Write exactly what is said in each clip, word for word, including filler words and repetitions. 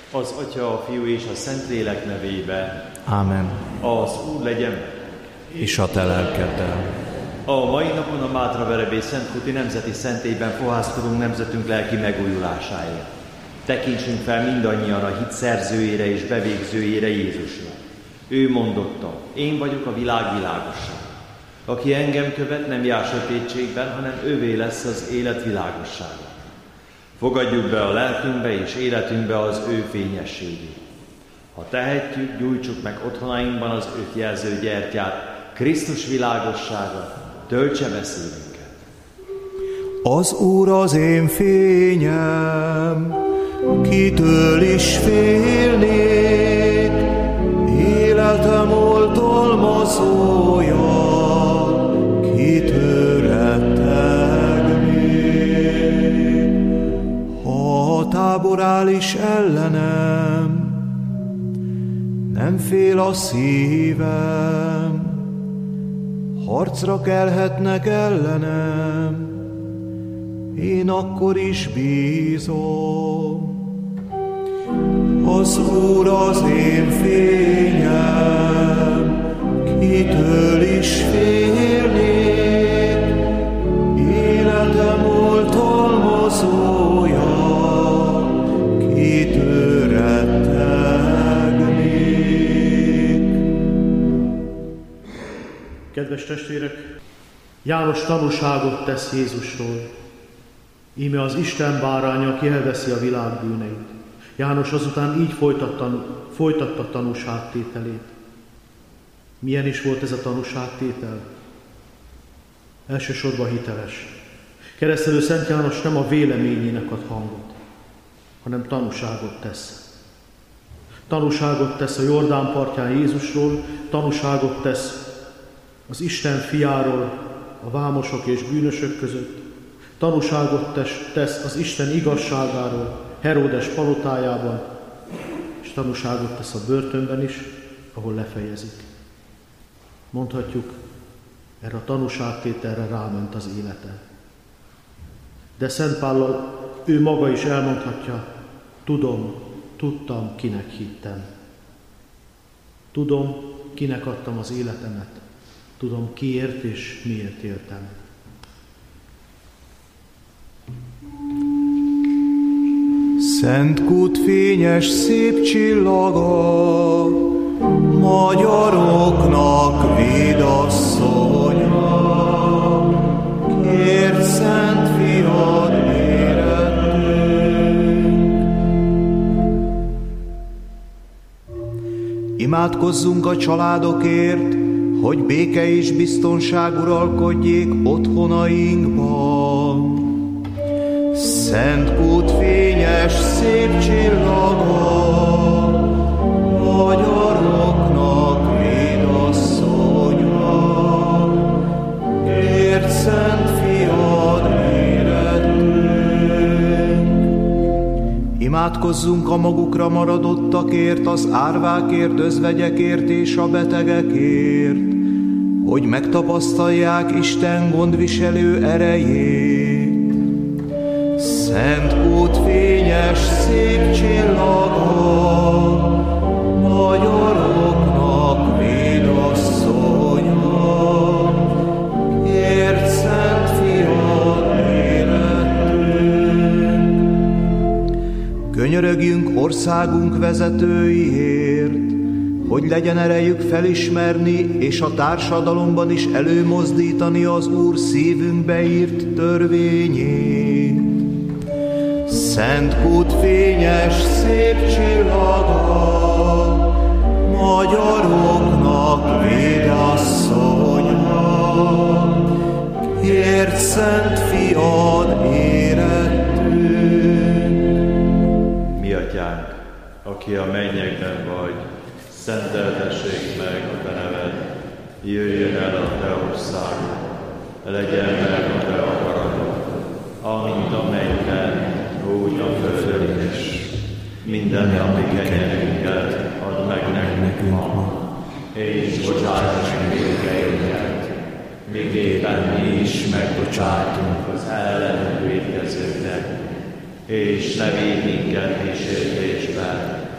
Az Atya, a Fiú és a Szentlélek nevébe. Ámen. Az Úr legyen és a te lelkeddel. A mai napon a Mátra Verebély Szentkúti Nemzeti Szentélyben fohászkodunk nemzetünk lelki megújulásáért. Tekintsünk fel mindannyian a hit szerzőjére és bevégzőjére, Jézusra. Ő mondotta: én vagyok a világ világossága. Aki engem követ, nem jár sötétségben, hanem ővé lesz az élet világossága. Fogadjuk be a lelkünkbe és életünkbe az ő fényességét. Ha tehetjük, gyújtsuk meg otthonainkban az őt jelző gyertyát, Krisztus világossága töltse be szívünket. Az Úr az én fényem, kitől is félnék, életem oltalmazója, kitől rettegnék. Ha a tábor áll is ellenem, nem fél a szívem, harcra kelhetnek ellenem, én akkor is bízom. Az Úr az én fényem, kitől is félnék, életem oltalmazója, kitől rettegnék. Kedves testvérek, János tanúságot tesz Jézusról. Íme az Isten báránya, aki elveszi a világ bűneit. János azután így folytatta, folytatta tanúságtételét. Milyen is volt ez a tanúságtétel? Elsősorban hiteles. Keresztelő Szent János nem a véleményének ad hangot, hanem tanúságot tesz. Tanúságot tesz a Jordán partján Jézusról, tanúságot tesz az Isten fiáról, a vámosok és bűnösök között, tanúságot tesz az Isten igazságáról Heródes palotájában, és tanúságot tesz a börtönben is, ahol lefejezik. Mondhatjuk, erre a tanúságtételre ráment az élete. De Szent Pállal ő maga is elmondhatja: tudom, tudtam, kinek hittem. Tudom, kinek adtam az életemet. Tudom, kiért és miért éltem. Szent Kút fényes szép csillaga, magyaroknak védasszonya, kért Szent Fiad érettünk. Imádkozzunk a családokért, hogy béke és biztonság uralkodjék otthonainkban. Szent Kút fényes szép csillaga, magyaroknak védasszonya, kért Szent Fiad érettünk. Imádkozzunk a magukra maradottakért, az árvákért, özvegyekért és a betegekért, hogy megtapasztalják Isten gondviselő erejét. Szent Kút fényes szép csillaga, magyaroknak védasszonya, kért Szent Fiad érettünk. Könyörögjünk országunk vezetőiért, hogy legyen erejük felismerni és a társadalomban is előmozdítani az Úr szívünkbe írt törvényét. Szent Kút fényes szép csillaga, magyaroknak védasszonya, kért Szent Fiad érettünk. Mi Atyánk, aki a mennyekben vagy, szenteltessék meg a te neved, jöjjön el a te országod, legyen meg a te akaratod, amint a mennyben, úgy a földön is. Minden napi kenyerünket add meg nekünk ma, és bocsáss meg vétkeinket, miképpen mi is megbocsátunk az ellenünk vétkezőknek, és ne védj minket kísértésbe,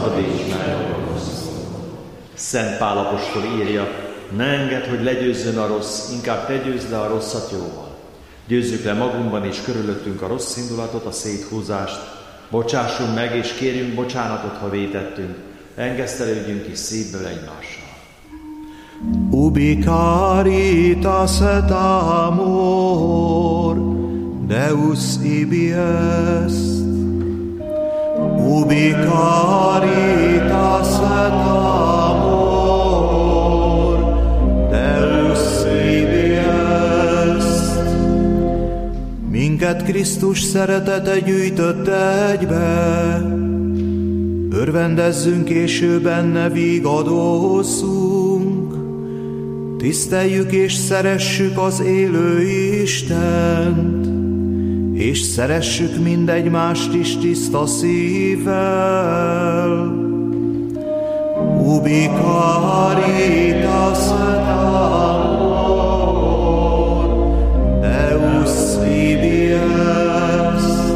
szenvedés meg a rossz. Szent Pál apostol írja, ne engedd, hogy legyőzzön a rossz, inkább te győzd le a rosszat jóval. Győzzük le magunkban és körülöttünk a rossz indulatot, a széthúzást. Bocsássunk meg és kérjünk bocsánatot, ha vétettünk. Engesztelődjünk is szívből egymással. Ubi caritas et amor, Deus ibi est. Ubi caritas et amor, Deus ibi est. Minket Krisztus szeretete gyűjtött egybe, örvendezzünk és ő benne vigadozzunk. Tiszteljük és szeressük az élő Istent, és szeressük mindegymást is tiszta szívvel. Ubi caritas et amor, Deus ibi est.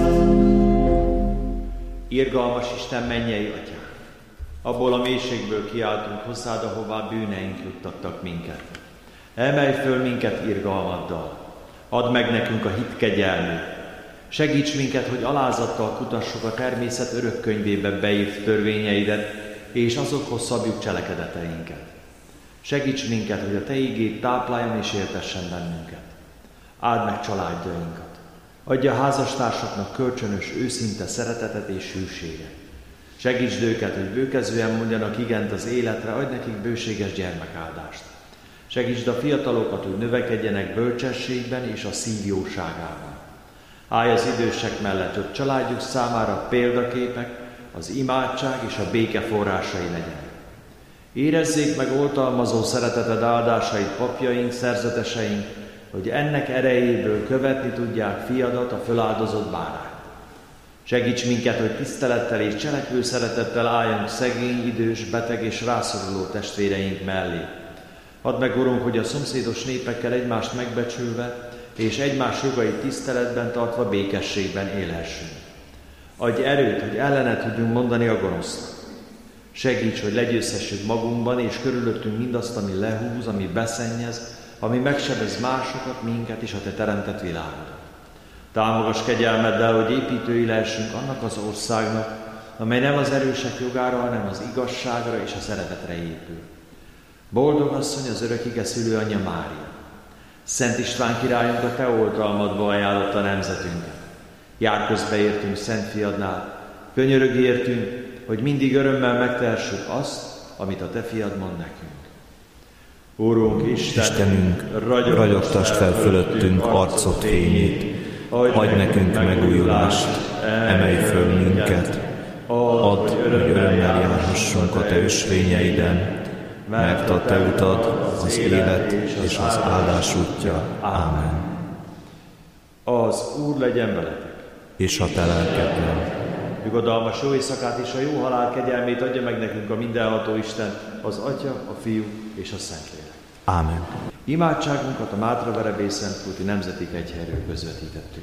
Irgalmas Isten, mennyei Atyánk! Abból a mélységből kiáltunk hozzád, ahová bűneink juttattak minket. Emelj föl minket irgalmaddal. Add meg nekünk a hit kegyelmét. Segíts minket, hogy alázattal kutassuk a természet örök könyvébe beírt törvényeidet, és azokhoz szabjuk cselekedeteinket. Segíts minket, hogy a Te igéd tápláljon és éltessen bennünket. Áld meg családjainkat. Adj a házastársaknak kölcsönös, őszinte szeretetet és hűséget. Segítsd őket, hogy bőkezően mondjanak igent az életre, adj nekik bőséges gyermekáldást. Segítsd a fiatalokat, hogy növekedjenek bölcsességben és a szív jóságában. Állj az idősek mellett, hogy családjuk számára példaképek, az imádság és a béke forrásai legyenek. Érezzék meg oltalmazó szereteted áldásait papjaink, szerzeteseink, hogy ennek erejéből követni tudják fiadat, a föláldozott bárányt. Segíts minket, hogy tisztelettel és cselekvő szeretettel álljunk szegény, idős, beteg és rászoruló testvéreink mellé. Add meg, Urunk, hogy a szomszédos népekkel egymást megbecsülve és egymás jogait tiszteletben tartva békességben élhessünk. Adj erőt, hogy ellene tudjunk mondani a gonosznak. Segíts, hogy legyőzhessük magunkban és körülöttünk mindazt, ami lehúz, ami beszennyez, ami megsebez másokat, minket és a Te teremtett világodat. Támogass kegyelmeddel, hogy építői lehessünk annak az országnak, amely nem az erősek jogára, hanem az igazságra és a szeretetre épül. Boldog asszony, az örök ige szülőanyja Mária! Szent István királyunk a Te oltalmadba ajánlotta nemzetünket. Jár közbe értünk Szent Fiadnál, könyörög értünk, hogy mindig örömmel megtehessük azt, amit a Te Fiad mond nekünk. Úrunk, Istenünk, Istenünk, ragyogtasd fel fölöttünk arcod fényét, adj nekünk megújulást, emelj föl minket, add, hogy örömmel járhassunk a Te ösvényeiden, mert a Te utad az élet és az áldás útja. Ámen. Az Úr legyen veletek. És a Te lelkeddel. Nyugodalmas jó éjszakát és a jó halál kegyelmét adja meg nekünk a mindenható Isten, az Atya, a Fiú és a Szentlélek. Ámen. Imádságunkat a Mátra-Verebély Szentkulti Nemzeti Kegyhelyről közvetítettük.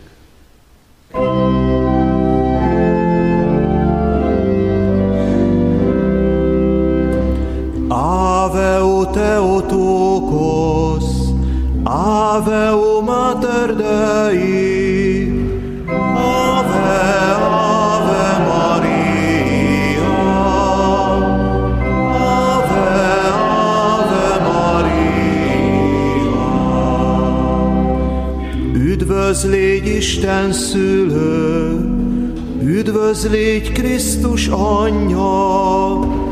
Ave o Theotokos, Ave o Mater Dei, Ave, Ave Maria, Ave, Ave Maria. Üdvözlégy Isten szülő, üdvözlégy Krisztus anyja,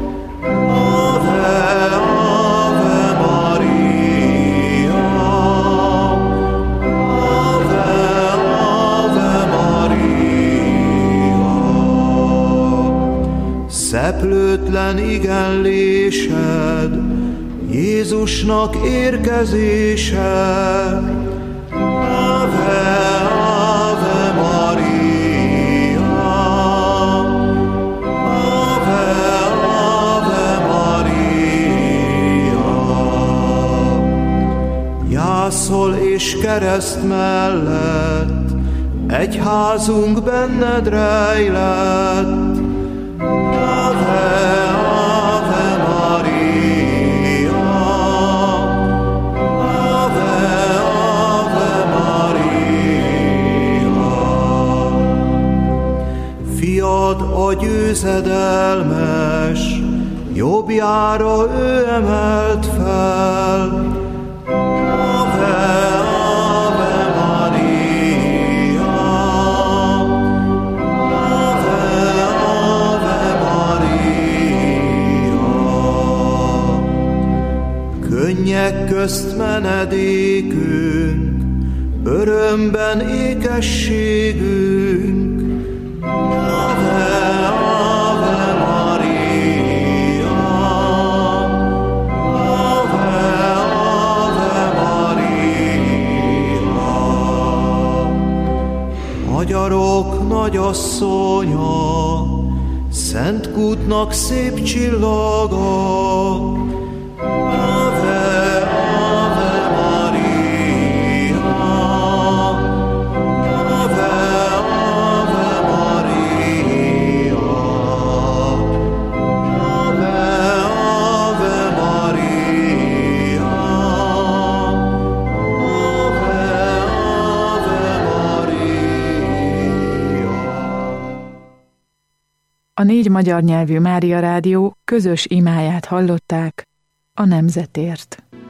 Ave, Ave Maria, Ave, Ave Maria. Szeplőtlen igenlésed, Jézusnak érkezése, Ave, Ave Maria, Ave, Ave Maria. Jászol és kereszt mellett, egyházunk benned rejlett, Ave, fiad a győzedelmes, jobbjára ő emelt fel. Ave, Ave Maria, Ave, Ave Maria. Könnyek közt menedékünk, örömben ékességünk. Ave, Ave Maria, Ave, Ave Maria. Magyarok nagyasszonya, Szent Kútnak szép csillaga. Ave, Ave Maria, Ave, Ave Maria, Ave, Ave Maria, Ave, Ave Maria. A négy magyar nyelvű Mária Rádió közös imáját hallották a nemzetért.